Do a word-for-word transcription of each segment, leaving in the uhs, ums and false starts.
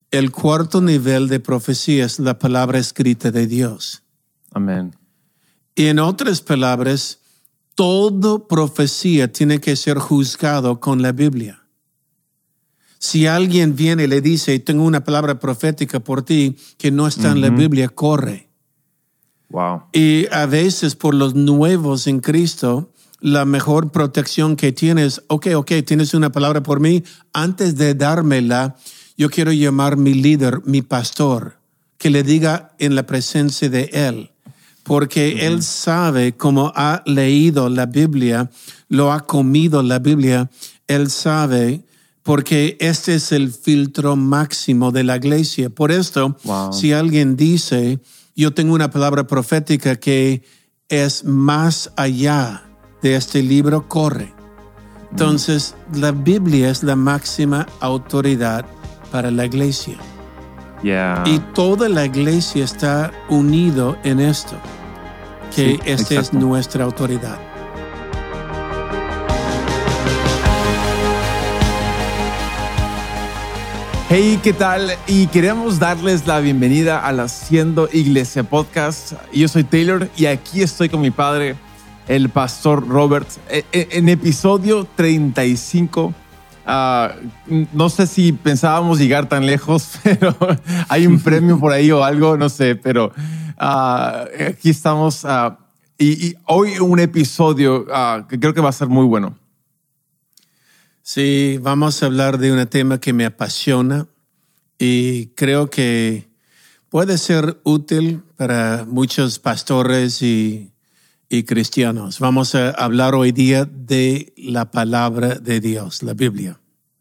El cuarto nivel de profecía es la palabra escrita de Dios. Amén. Y en otras palabras, toda profecía tiene que ser juzgado con la Biblia. Si alguien viene y le dice, tengo una palabra profética por ti que no está uh-huh. en la Biblia, corre. Wow. Y a veces por los nuevos en Cristo, la mejor protección que tienes, ok, ok, tienes una palabra por mí, antes de dármela, yo quiero llamar mi líder, mi pastor, que le diga en la presencia de él, porque uh-huh. él sabe cómo ha leído la Biblia, lo ha comido la Biblia, él sabe, porque este es el filtro máximo de la iglesia. Por esto, wow. si alguien dice, yo tengo una palabra profética que es más allá de este libro, corre. Entonces, uh-huh. la Biblia es la máxima autoridad para la iglesia. Yeah. Y toda la iglesia está unido en esto, que sí, esta es nuestra autoridad. Hey, ¿qué tal? Y queremos darles la bienvenida a la Haciendo Iglesia Podcast. Yo soy Taylor y aquí estoy con mi padre, el pastor Robert, en episodio treinta y cinco. Uh, no sé si pensábamos llegar tan lejos, pero hay un premio por ahí o algo, no sé, pero uh, aquí estamos uh, y, y hoy un episodio uh, que creo que va a ser muy bueno. Sí, vamos a hablar de un tema que me apasiona y creo que puede ser útil para muchos pastores y, y cristianos. Vamos a hablar hoy día de la palabra de Dios, la Biblia.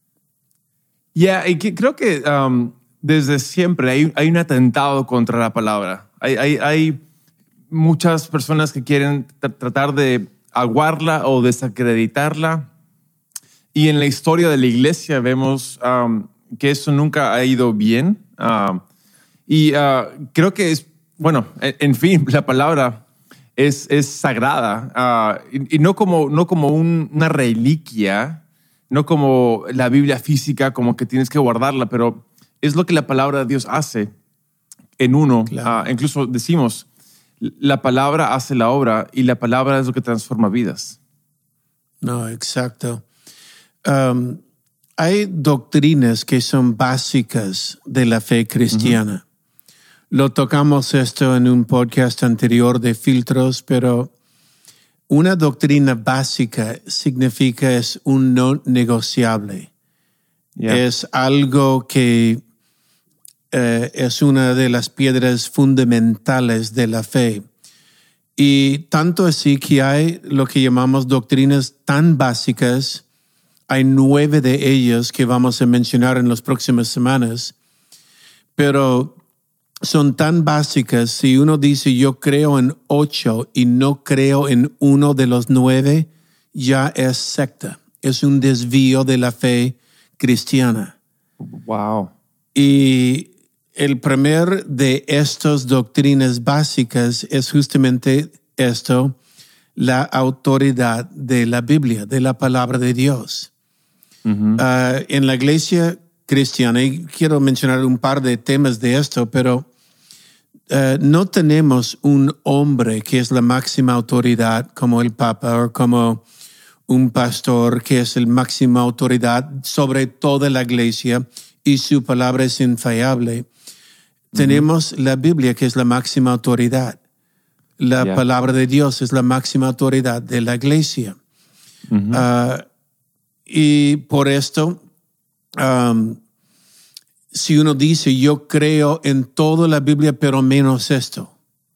Ya, yeah, y que creo que um, desde siempre hay, hay un atentado contra la palabra. Hay, hay, hay muchas personas que quieren t- tratar de aguarla o desacreditarla. Y en la historia de la iglesia vemos um, que eso nunca ha ido bien. Uh, y uh, creo que es, bueno, en, en fin, la palabra es, es sagrada. Uh, y, y no como, no como un, una reliquia, no como la Biblia física, como que tienes que guardarla, pero es lo que la palabra de Dios hace en uno. Claro. Uh, incluso decimos, la palabra hace la obra y la palabra es lo que transforma vidas. No, exacto. Um, hay doctrinas que son básicas de la fe cristiana. Uh-huh. Lo tocamos esto en un podcast anterior de filtros, pero una doctrina básica significa es un no negociable. Yeah. Es algo que eh, es una de las piedras fundamentales de la fe. Y tanto así que hay lo que llamamos doctrinas tan básicas. Hay nueve de ellas que vamos a mencionar en las próximas semanas, pero son tan básicas. Si uno dice yo creo en ocho y no creo en uno de los nueve, ya es secta. Es un desvío de la fe cristiana. Wow. Y el primer de estas doctrinas básicas es justamente esto, la autoridad de la Biblia, de la palabra de Dios. Uh-huh. Uh, en la iglesia cristiana, y quiero mencionar un par de temas de esto, pero uh, no tenemos un hombre que es la máxima autoridad como el Papa o como un pastor que es la máxima autoridad sobre toda la iglesia y su palabra es infalible. Uh-huh. Tenemos la Biblia que es la máxima autoridad. La yeah. palabra de Dios es la máxima autoridad de la iglesia. Uh-huh. Uh, Y por esto, um, si uno dice, yo creo en toda la Biblia, pero menos esto,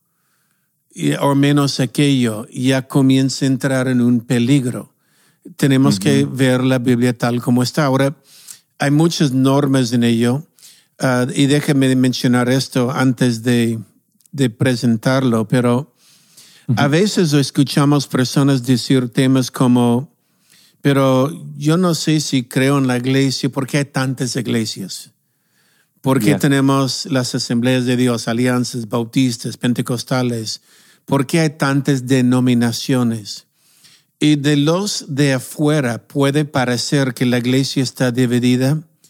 y, o menos aquello, ya comienza a entrar en un peligro. Tenemos uh-huh. que ver la Biblia tal como está. Ahora, hay muchas normas en ello, uh, y déjame mencionar esto antes de, de presentarlo, pero uh-huh. a veces escuchamos personas decir temas como, pero yo no sé si creo en la iglesia. ¿Por qué hay tantas iglesias? ¿Por qué yeah. tenemos las asambleas de Dios, alianzas, bautistas, pentecostales? ¿Por qué hay tantas denominaciones? Y de los de afuera puede parecer que la iglesia está dividida,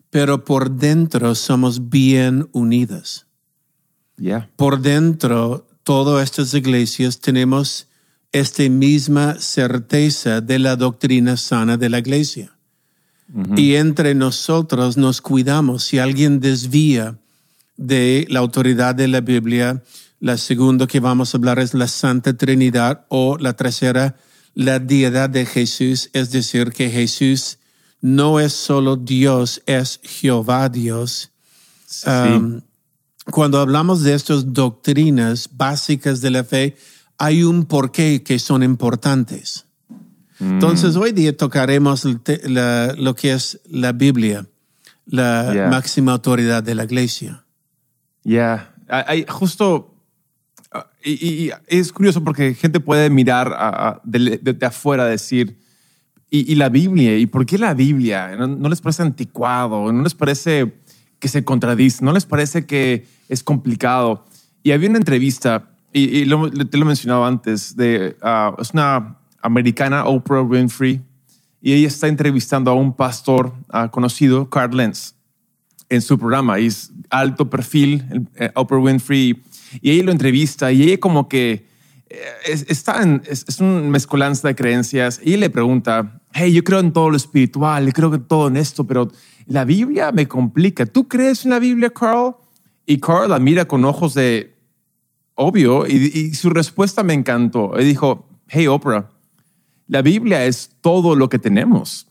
pero por dentro somos bien unidas. Yeah. Por dentro, todas estas iglesias tenemos esta misma certeza de la doctrina sana de la iglesia. Uh-huh. Y entre nosotros nos cuidamos. Si alguien desvía de la autoridad de la Biblia, la segunda que vamos a hablar es la Santa Trinidad, o la tercera, la deidad de Jesús, es decir, que Jesús no es solo Dios, es Jehová Dios. Sí. Um, cuando hablamos de estas doctrinas básicas de la fe, hay un porqué que son importantes. Mm. Entonces, hoy día tocaremos la, lo que es la Biblia, la yeah. máxima autoridad de la iglesia. Ya, yeah. Hay justo, uh, y, y es curioso porque gente puede mirar a, a, de, de, de afuera, decir, y, y la Biblia, ¿y por qué la Biblia? ¿No, no les parece anticuado? ¿No les parece que se contradice? ¿No les parece que es complicado? Y había una entrevista, y, y lo, te lo mencionaba antes, de, uh, es una americana, Oprah Winfrey, y ella está entrevistando a un pastor uh, conocido, Carl Lentz, en su programa. Y es alto perfil, eh, Oprah Winfrey, y ella lo entrevista, y ella como que eh, es, está en, es, es un mezcolanza de creencias, y ella le pregunta, hey, yo creo en todo lo espiritual, yo creo en todo en esto, pero la Biblia me complica. ¿Tú crees en la Biblia, Carl? Y Carl la mira con ojos de obvio, y, y su respuesta me encantó. Él dijo, hey, Oprah, la Biblia es todo lo que tenemos.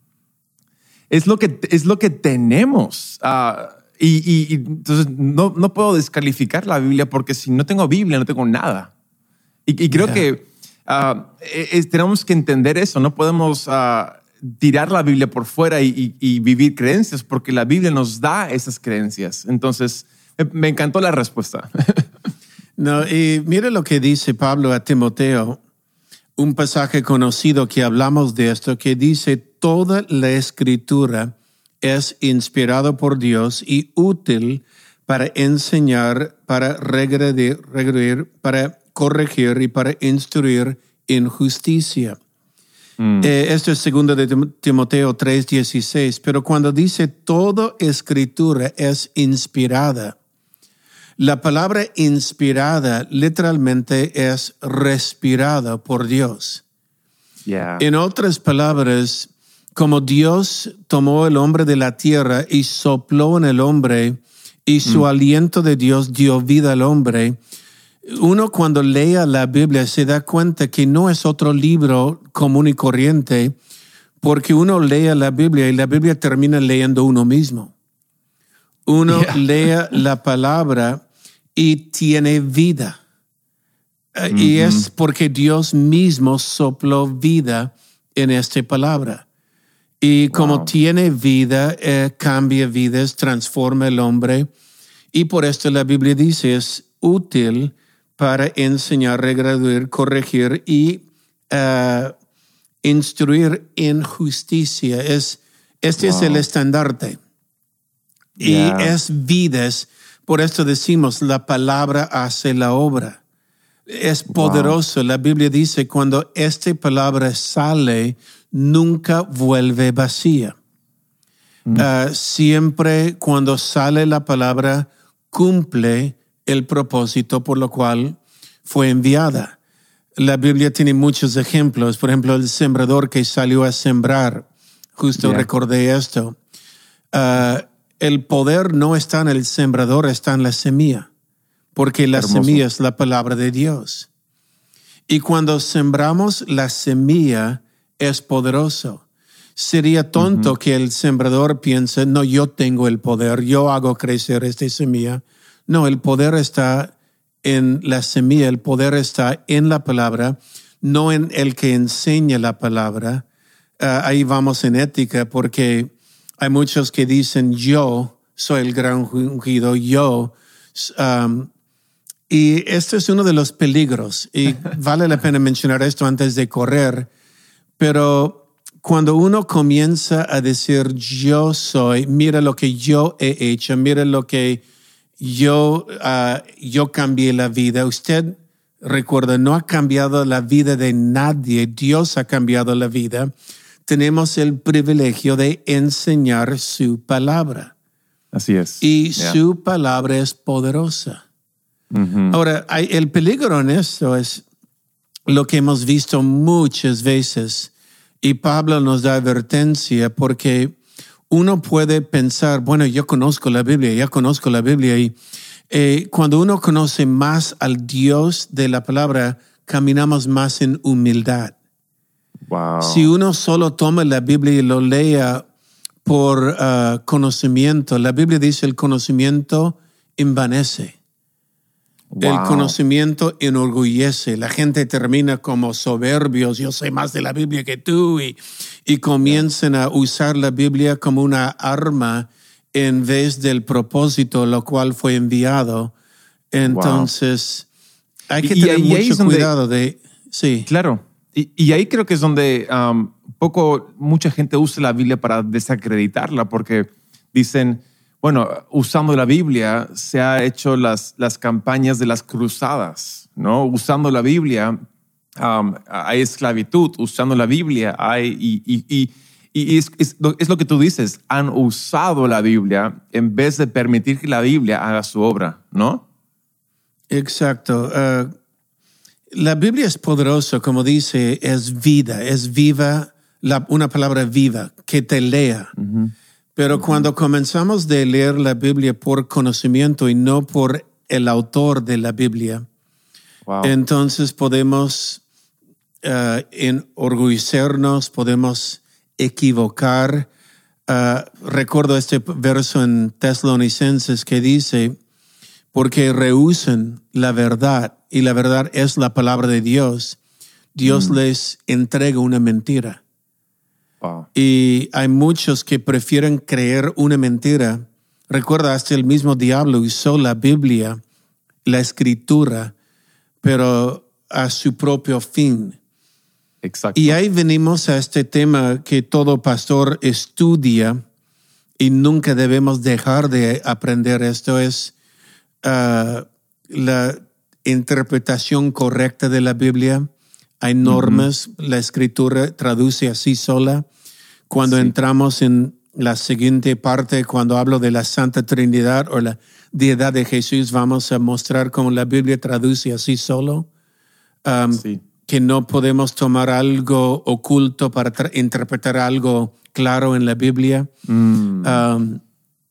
Es lo que, es lo que tenemos. Uh, y, y, y entonces no, no puedo descalificar la Biblia, porque si no tengo Biblia, no tengo nada. Y, y creo yeah. que uh, es, tenemos que entender eso. No podemos uh, tirar la Biblia por fuera y, y, y vivir creencias, porque la Biblia nos da esas creencias. Entonces, me, me encantó la respuesta. No, y mira lo que dice Pablo a Timoteo, un pasaje conocido que hablamos de esto, que dice, toda la escritura es inspirada por Dios y útil para enseñar, para regredir, regredir, para corregir y para instruir en justicia. Mm. Eh, esto es segundo de Timoteo tres dieciséis, pero cuando dice toda escritura es inspirada, la palabra inspirada literalmente es respirada por Dios. Yeah. En otras palabras, como Dios tomó el hombre de la tierra y sopló en el hombre, y su mm. aliento de Dios dio vida al hombre, uno cuando lea la Biblia se da cuenta que no es otro libro común y corriente, porque uno lee la Biblia y la Biblia termina leyendo uno mismo. Uno yeah. lee la palabra y tiene vida. Mm-hmm. Y es porque Dios mismo sopló vida en esta palabra. Y como wow. tiene vida, eh, cambia vidas, transforma el hombre. Y por esto la Biblia dice, es útil para enseñar, regraduar, corregir y uh, instruir en justicia. Es, este wow. es el estandarte. Yeah. Y es vidas. Por esto decimos, la palabra hace la obra. Es poderoso. Wow. La Biblia dice, cuando esta palabra sale, nunca vuelve vacía. Mm. Uh, siempre cuando sale la palabra, cumple el propósito por lo cual fue enviada. La Biblia tiene muchos ejemplos. Por ejemplo, el sembrador que salió a sembrar. Justo yeah. recordé esto. Uh, El poder no está en el sembrador, está en la semilla, porque la Hermoso. semilla es la palabra de Dios. Y cuando sembramos la semilla, es poderoso. Sería tonto uh-huh. que el sembrador piense, no, yo tengo el poder, yo hago crecer esta semilla. No, el poder está en la semilla, el poder está en la palabra, no en el que enseña la palabra. Uh, ahí vamos en ética, porque hay muchos que dicen, yo soy el gran ungido, yo. Um, y este es uno de los peligros. Y vale la pena mencionar esto antes de correr. Pero cuando uno comienza a decir, yo soy, mira lo que yo he hecho, mira lo que yo, uh, yo cambié la vida. Usted, recuerda, no ha cambiado la vida de nadie. Dios ha cambiado la vida. tenemos el privilegio de enseñar su palabra. Así es. Y yeah. su palabra es poderosa. Uh-huh. Ahora, hay, el peligro en esto es lo que hemos visto muchas veces, y Pablo nos da advertencia porque uno puede pensar, bueno, yo conozco la Biblia, ya conozco la Biblia, y eh, cuando uno conoce más al Dios de la palabra, caminamos más en humildad. Wow. Si uno solo toma la Biblia y lo lea por uh, conocimiento, la Biblia dice el conocimiento envanece. Wow. El conocimiento enorgullece. La gente termina como soberbios. Yo sé más de la Biblia que tú. Y, y comienzan yeah. a usar la Biblia como una arma en vez del propósito lo cual fue enviado. Entonces, wow. hay que y, tener y mucho donde, cuidado de... Sí. Claro. Y, y ahí creo que es donde um, poco, mucha gente usa la Biblia para desacreditarla, porque dicen... Bueno, usando la Biblia se ha hecho las, las campañas de las cruzadas, ¿no? Usando la Biblia um, hay esclavitud, usando la Biblia hay... Y, y, y, y es, es, es lo que tú dices, han usado la Biblia en vez de permitir que la Biblia haga su obra, ¿no? Exacto. Uh, la Biblia es poderosa, como dice, es vida, es viva, la, una palabra viva, que te lea. Uh-huh. Pero cuando comenzamos de leer la Biblia por conocimiento y no por el autor de la Biblia, wow. entonces podemos uh, enorgullecernos, podemos equivocar. Uh, recuerdo este verso en Tesalonicenses que dice, porque rehúsan la verdad y la verdad es la palabra de Dios, Dios mm. les entrega una mentira. Wow. Y hay muchos que prefieren creer una mentira. Recuerda, hasta el mismo diablo usó la Biblia, la escritura, pero a su propio fin. Exacto. Y ahí venimos a este tema que todo pastor estudia y nunca debemos dejar de aprender. Esto es uh, la interpretación correcta de la Biblia. Hay normas, uh-huh. la escritura traduce así sola. Cuando sí. entramos en la siguiente parte, cuando hablo de la Santa Trinidad o la deidad de Jesús, vamos a mostrar cómo la Biblia traduce así solo. Um, sí. Que no podemos tomar algo oculto para tra- interpretar algo claro en la Biblia. Mm. Um,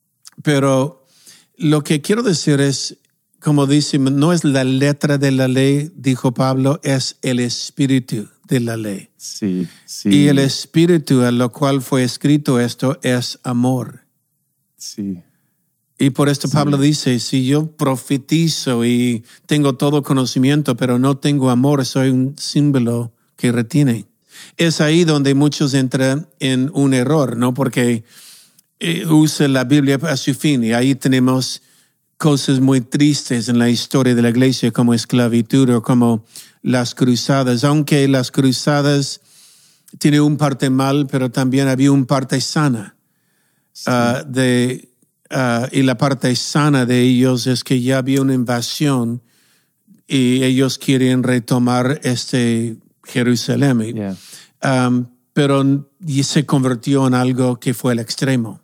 pero lo que quiero decir es, como dice, no es la letra de la ley, dijo Pablo, es el espíritu de la ley. Sí, sí. Y el espíritu a lo cual fue escrito esto es amor. Sí. Y por esto sí. Pablo dice, si yo profetizo y tengo todo conocimiento, pero no tengo amor, soy un símbolo que retiene. Es ahí donde muchos entran en un error, ¿no? Porque eh, usa la Biblia a su fin y ahí tenemos cosas muy tristes en la historia de la iglesia como esclavitud o como las cruzadas, aunque las cruzadas tienen un parte mal, pero también había un parte sana. Sí. Uh, de, uh, y la parte sana de ellos es que ya había una invasión y ellos quieren retomar este Jerusalén. Yeah. Um, pero se convirtió en algo que fue el extremo.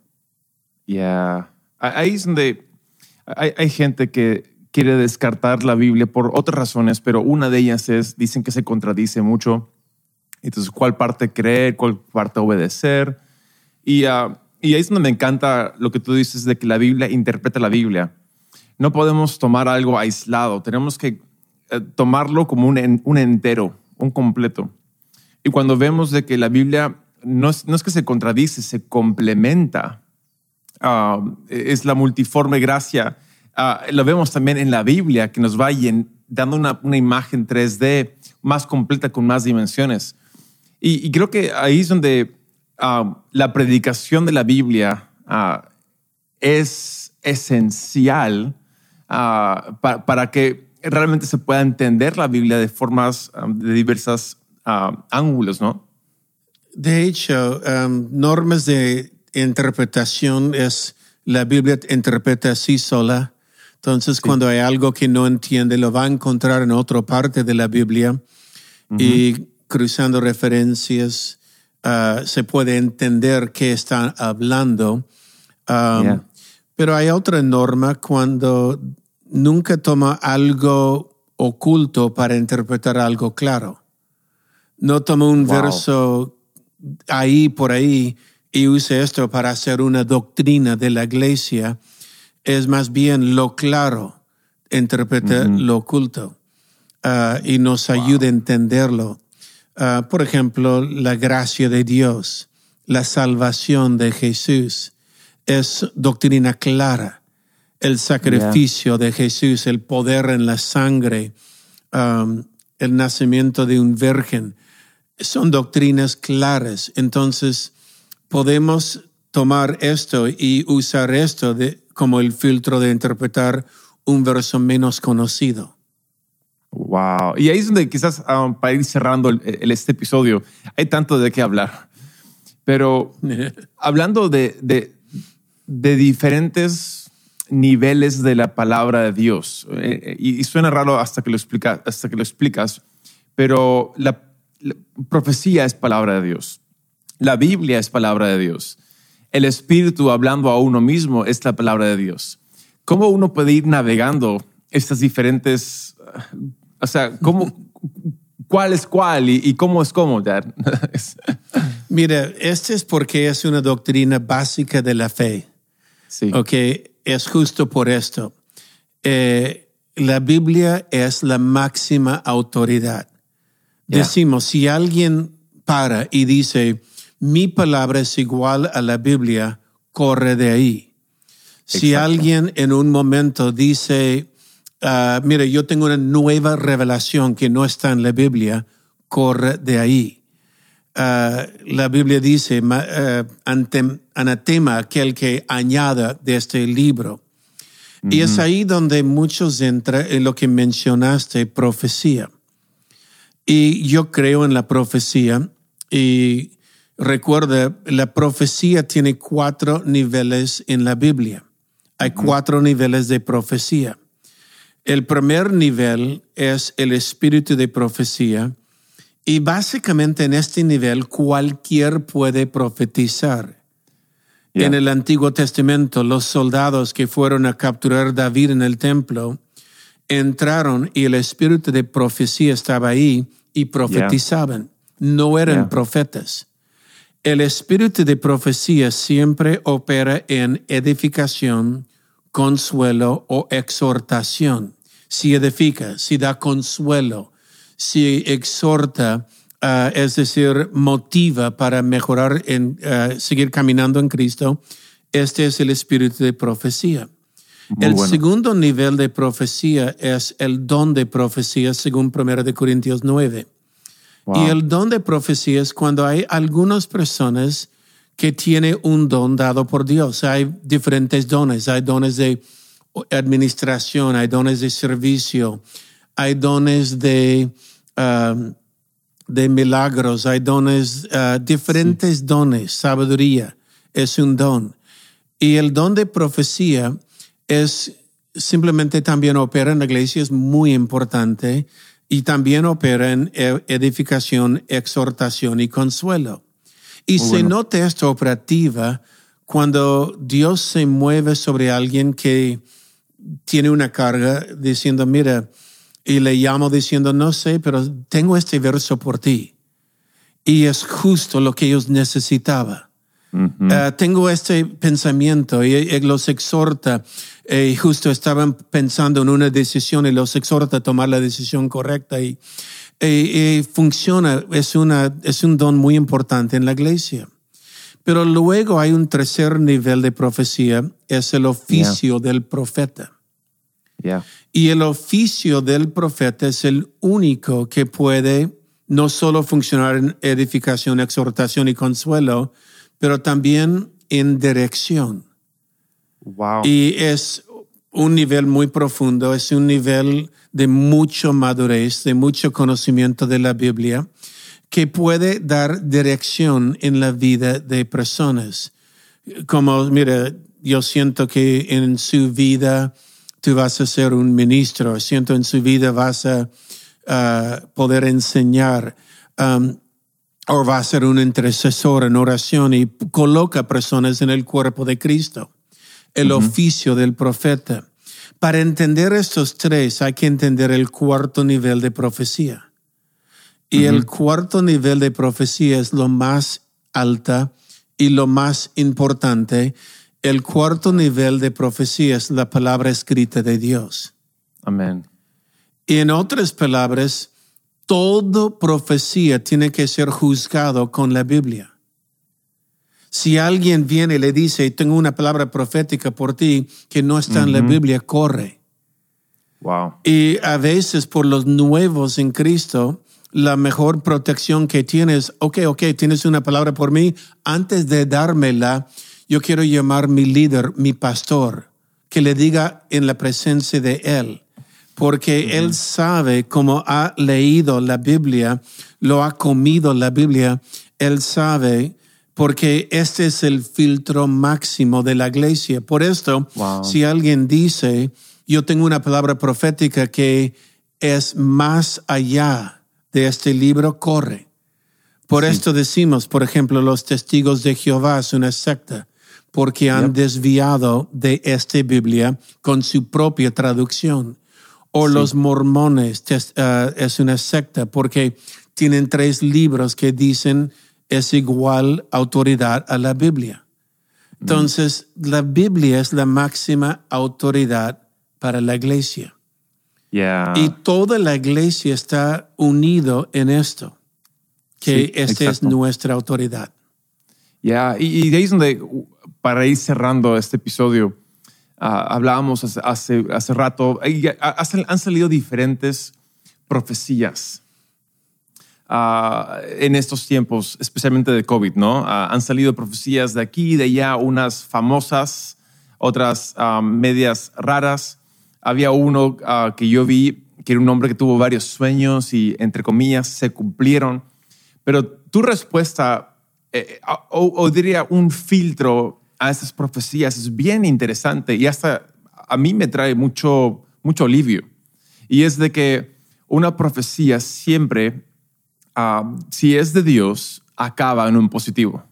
Yeah. Ahí es donde hay, hay gente que quiere descartar la Biblia por otras razones, pero una de ellas es, dicen que se contradice mucho. Entonces, ¿cuál parte creer? ¿Cuál parte obedecer? Y, uh, y ahí es donde me encanta lo que tú dices de que la Biblia interpreta la Biblia. No podemos tomar algo aislado. Tenemos que uh, tomarlo como un, un entero, un completo. Y cuando vemos de que la Biblia no es, no es que se contradice, se complementa. Uh, es la multiforme gracia. Uh, lo vemos también en la Biblia, que nos va dando una, una imagen tres D más completa con más dimensiones. Y, y creo que ahí es donde uh, la predicación de la Biblia uh, es esencial uh, pa, para que realmente se pueda entender la Biblia de formas um, de diversas uh, ángulos, ¿no? De hecho, um, normas de interpretación es la Biblia interpreta así sola. Entonces, sí. cuando hay algo que no entiende, lo va a encontrar en otra parte de la Biblia. Uh-huh. Y cruzando referencias, uh, se puede entender qué están hablando. Um, Yeah. Pero hay otra norma cuando nunca toma algo oculto para interpretar algo claro. No toma un Wow. verso ahí por ahí y use esto para hacer una doctrina de la iglesia. Es más bien lo claro, interpreta Mm-hmm. lo oculto uh, y nos ayuda a entenderlo. Uh, por ejemplo, la gracia de Dios, la salvación de Jesús, es doctrina clara. El sacrificio yeah. de Jesús, el poder en la sangre, um, el nacimiento de un virgen, son doctrinas claras. Entonces, podemos tomar esto y usar esto de, como el filtro de interpretar un verso menos conocido. Wow. Y ahí es donde quizás, um, para ir cerrando el, el, este episodio, hay tanto de qué hablar. Pero hablando de, de, de diferentes niveles de la palabra de Dios, eh, y, y suena raro hasta que lo explica, hasta que lo explicas, pero la, la profecía es palabra de Dios. La Biblia es palabra de Dios. El Espíritu hablando a uno mismo es la palabra de Dios. ¿Cómo uno puede ir navegando estas diferentes, o sea, cómo, cuál es cuál y, y cómo es cómo, Dad? Mira, este es porque es una doctrina básica de la fe. Sí. Okay, es justo por esto. Eh, la Biblia es la máxima autoridad. Yeah. Decimos, si alguien para y dice, mi palabra es igual a la Biblia, corre de ahí. Si Exacto. alguien en un momento dice, uh, mira, yo tengo una nueva revelación que no está en la Biblia, corre de ahí. Uh, la Biblia dice, uh, antem, anatema aquel que añada de este libro. Mm-hmm. Y es ahí donde muchos entran en lo que mencionaste, profecía. Y yo creo en la profecía y recuerda, la profecía tiene cuatro niveles en la Biblia. Hay mm-hmm. cuatro niveles de profecía. El primer nivel es el espíritu de profecía. Y básicamente en este nivel cualquier puede profetizar. Yeah. En el Antiguo Testamento, los soldados que fueron a capturar a David en el templo entraron y el espíritu de profecía estaba ahí y profetizaban. Yeah. No eran yeah. profetas. El espíritu de profecía siempre opera en edificación, consuelo o exhortación. Si edifica, si da consuelo, si exhorta, uh, es decir, motiva para mejorar, en uh, seguir caminando en Cristo, este es el espíritu de profecía. Muy el bueno. Segundo nivel de profecía es el don de profecía, según primera de Corintios nueve. Wow. Y el don de profecía es cuando hay algunas personas que tienen un don dado por Dios. Hay diferentes dones. Hay dones de administración, hay dones de servicio, hay dones de, uh, de milagros, hay dones, uh, diferentes sí. dones. Sabiduría es un don. Y el don de profecía es simplemente también opera en la iglesia, es muy importante, y también opera en edificación, exhortación y consuelo. Y muy se bueno. Nota esto operativa cuando Dios se mueve sobre alguien que tiene una carga diciendo, mira, y le llamo diciendo, no sé, pero tengo este verso por ti. Y es justo lo que ellos necesitaban. Uh-huh. Uh, tengo este pensamiento y, y los exhorta. Y eh, justo estaban pensando en una decisión y los exhorta a tomar la decisión correcta. Y, y, y funciona, es, una, es un don muy importante en la iglesia. Pero luego hay un tercer nivel de profecía, es el oficio yeah. del profeta. Yeah. Y el oficio del profeta es el único que puede no solo funcionar en edificación, exhortación y consuelo, pero también en dirección. Wow. Y es un nivel muy profundo, es un nivel de mucha madurez, de mucho conocimiento de la Biblia, que puede dar dirección en la vida de personas. Como, mira, yo siento que en su vida tú vas a ser un ministro, siento en su vida vas a uh, poder enseñar. Um, o va a ser un intercesor en oración y coloca personas en el cuerpo de Cristo, el uh-huh. oficio del profeta. Para entender estos tres hay que entender el cuarto nivel de profecía. Y uh-huh. el cuarto nivel de profecía es lo más alta y lo más importante. El cuarto nivel de profecía es la palabra escrita de Dios. Amén. Y en otras palabras, toda profecía tiene que ser juzgado con la Biblia. Si alguien viene y le dice, tengo una palabra profética por ti que no está uh-huh. en la Biblia, corre. Wow. Y a veces por los nuevos en Cristo, la mejor protección que tienes, ok, ok, tienes una palabra por mí, antes de dármela, yo quiero llamar mi líder, mi pastor, que le diga en la presencia de él. Porque uh-huh. él sabe, como ha leído la Biblia, lo ha comido la Biblia, él sabe, porque este es el filtro máximo de la iglesia. Por esto, wow. si alguien dice, yo tengo una palabra profética que es más allá de este libro, corre. Por sí. esto decimos, por ejemplo, los testigos de Jehová es una secta, porque han yep. desviado de esta Biblia con su propia traducción. O sí. los mormones test, uh, es una secta porque tienen tres libros que dicen es igual autoridad a la Biblia. Entonces, mm. la Biblia es la máxima autoridad para la iglesia. Yeah. Y toda la iglesia está unido en esto, que sí, esta exacto. es nuestra autoridad. Yeah. Y, y de ahí es donde, para ir cerrando este episodio, Uh, hablábamos hace, hace, hace rato, y han salido diferentes profecías uh, en estos tiempos, especialmente de COVID, ¿no? Uh, han salido profecías de aquí y de allá, unas famosas, otras uh, medias raras. Había uno uh, que yo vi, que era un hombre que tuvo varios sueños y, entre comillas, se cumplieron. Pero tu respuesta, eh, o, o diría un filtro a estas profecías es bien interesante y hasta a mí me trae mucho, mucho alivio. Y es de que una profecía siempre, uh, si es de Dios, acaba en un positivo.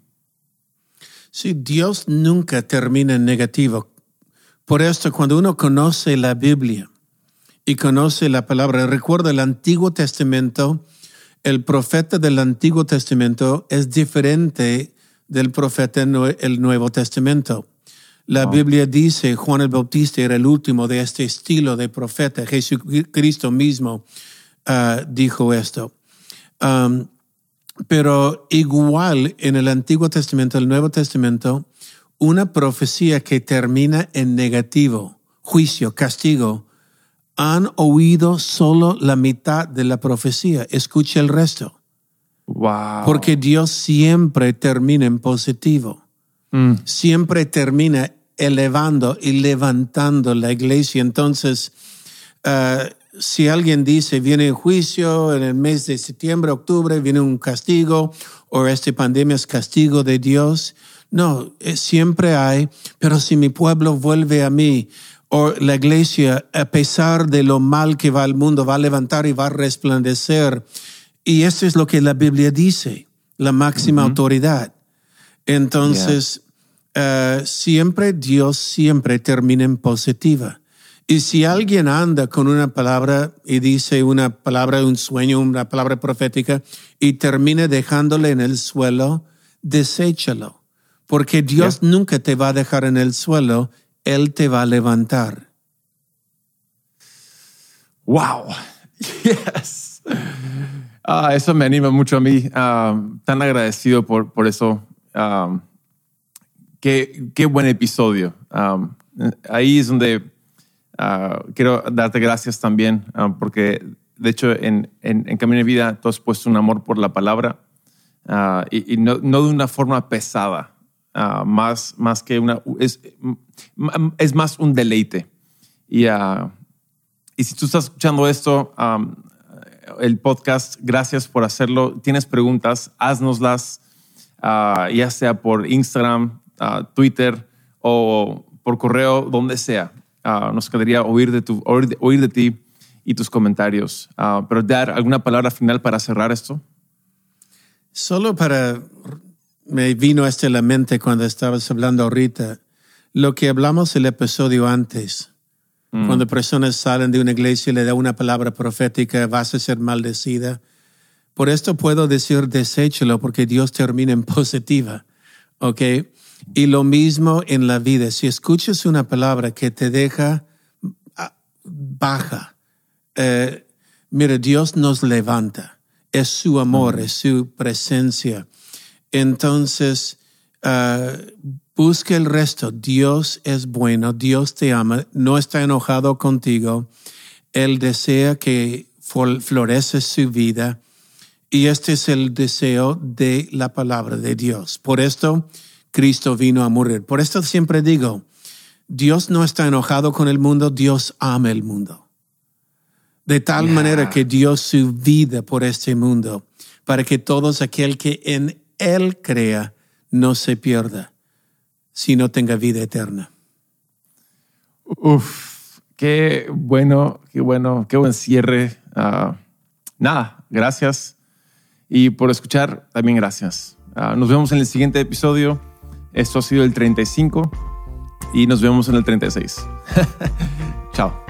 Sí, Dios nunca termina en negativo. Por esto, cuando uno conoce la Biblia y conoce la palabra, recuerda el Antiguo Testamento, el profeta del Antiguo Testamento es diferente del profeta en el Nuevo Testamento. La wow. Biblia dice, Juan el Bautista era el último de este estilo de profeta. Jesucristo mismo uh, dijo esto. Um, pero igual en el Antiguo Testamento, el Nuevo Testamento, una profecía que termina en negativo, juicio, castigo, han oído solo la mitad de la profecía. Escucha el resto. Wow. Porque Dios siempre termina en positivo. Mm. Siempre termina elevando y levantando la iglesia. Entonces, uh, si alguien dice, viene el juicio en el mes de septiembre, octubre, viene un castigo, o esta pandemia es castigo de Dios. No, siempre hay, pero si mi pueblo vuelve a mí, o la iglesia, a pesar de lo mal que va al mundo, va a levantar y va a resplandecer. Y eso es lo que la Biblia dice, la máxima uh-huh. autoridad. Entonces, yeah. uh, siempre Dios siempre termina en positiva. Y si alguien anda con una palabra y dice una palabra, un sueño, una palabra profética y termina dejándole en el suelo, deséchalo. Porque Dios yeah. nunca te va a dejar en el suelo, Él te va a levantar. Wow. Yes. Ah, eso me anima mucho a mí. Uh, tan agradecido por, por eso. Um, qué, qué buen episodio. Um, ahí es donde uh, quiero darte gracias también, uh, porque de hecho en, en, en Camino de Vida tú has puesto un amor por la palabra uh, y, y no, no de una forma pesada, uh, más, más que una... Es, es más un deleite. Y, uh, y si tú estás escuchando esto... Um, el podcast, gracias por hacerlo. Tienes preguntas, haznoslas, uh, ya sea por Instagram, uh, Twitter o por correo, donde sea. Uh, nos quedaría oír de, tu, oír, de, oír de ti y tus comentarios. Uh, pero, Dad, ¿alguna palabra final para cerrar esto? Solo para... Me vino esto a la mente cuando estabas hablando ahorita. Lo que hablamos el episodio antes. Mm. Cuando personas salen de una iglesia y le da una palabra profética, vas a ser maldecida. Por esto puedo decir, deséchalo, porque Dios termina en positiva. ¿Ok? Y lo mismo en la vida. Si escuchas una palabra que te deja baja, eh, mira, Dios nos levanta. Es su amor, mm. es su presencia. Entonces, uh, busca el resto. Dios es bueno, Dios te ama, no está enojado contigo. Él desea que florezca su vida y este es el deseo de la palabra de Dios. Por esto, Cristo vino a morir. Por esto siempre digo, Dios no está enojado con el mundo, Dios ama el mundo. De tal yeah. manera que dio su vida por este mundo, para que todos aquel que en Él crea no se pierda, sino tenga vida eterna. Uf, qué bueno, qué bueno, qué buen cierre. Uh, nada, gracias. Y por escuchar, también gracias. Uh, nos vemos en el siguiente episodio. Esto ha sido el treinta y cinco y nos vemos en el treinta y seis. Chao.